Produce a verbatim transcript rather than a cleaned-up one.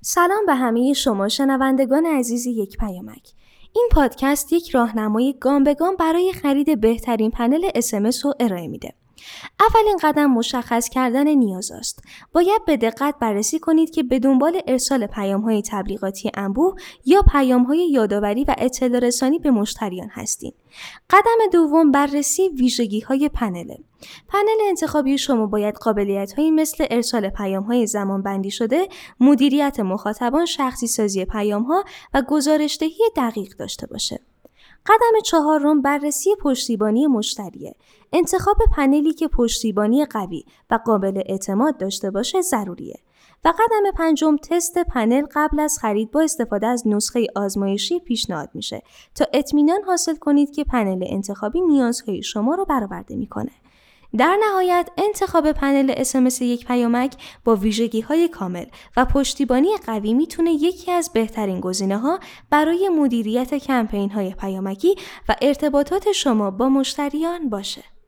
سلام به همه شما شنوندگان عزیز یک پیامک. این پادکست یک راهنمای گام به گام برای خرید بهترین پنل اس ام اس رو ارائه میده. اولین قدم مشخص کردن نیاز است. باید به دقت بررسی کنید که به دنبال ارسال پیام‌های تبلیغاتی انبوه یا پیام‌های یادآوری و اطلاع رسانی به مشتریان هستید. قدم دوم بررسی ویژگی‌های پنل. پنل انتخابی شما باید قابلیت‌هایی مثل ارسال پیام‌های زمانبندی شده، مدیریت مخاطبان، شخصی سازی پیام‌ها و گزارش‌دهی دقیق داشته باشه. قدم چهارم بررسی پشتیبانی مشتریه. انتخاب پنلی که پشتیبانی قوی و قابل اعتماد داشته باشه ضروریه. و قدم پنجم تست پنل قبل از خرید با استفاده از نسخه آزمایشی پیشنهاد میشه تا اطمینان حاصل کنید که پنل انتخابی نیازهای شما رو برآورده میکنه. در نهایت انتخاب پنل اس ام اس یک پیامک با ویژگی‌های کامل و پشتیبانی قوی میتونه یکی از بهترین گزینه‌ها برای مدیریت کمپین‌های پیامکی و ارتباطات شما با مشتریان باشه.